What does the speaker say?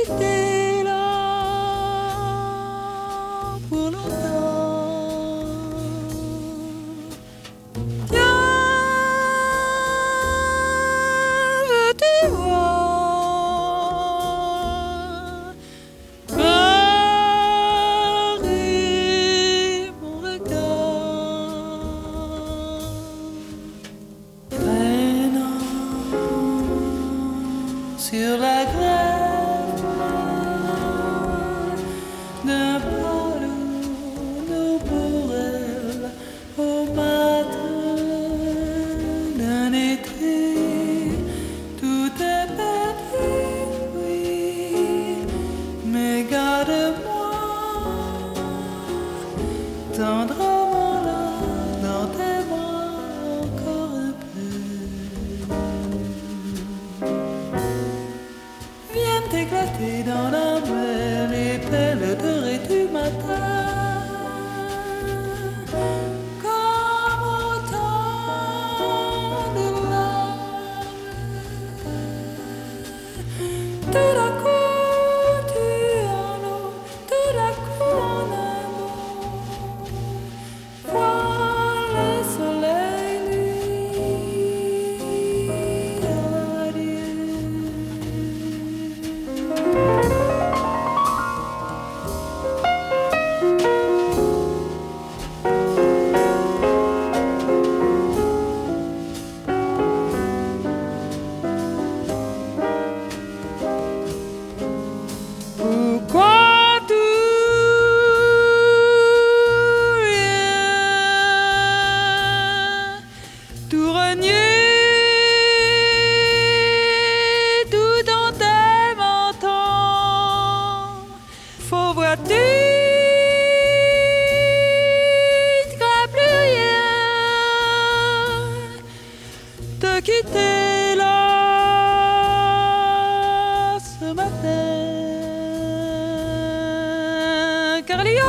quitter là pour longtemps. Tiens, veux-tu voir Paris, mon regard traînant sur la grève d'un ballon pour elle au matin d'un été. Tout est perdu, oui, mais garde-moi tendrement là dans tes bras encore un peu. Viennent éclater dans la mer les perles dorées du matin, comme autant de larmes. Tout à coup tu en eau, tout à coup en amour. Vois le soleil nuit, adieu. Pourquoi tout renier, tout dans tes mentons? Faut voir-tu, tu crains plus rien, te quitter là ce matin, car il y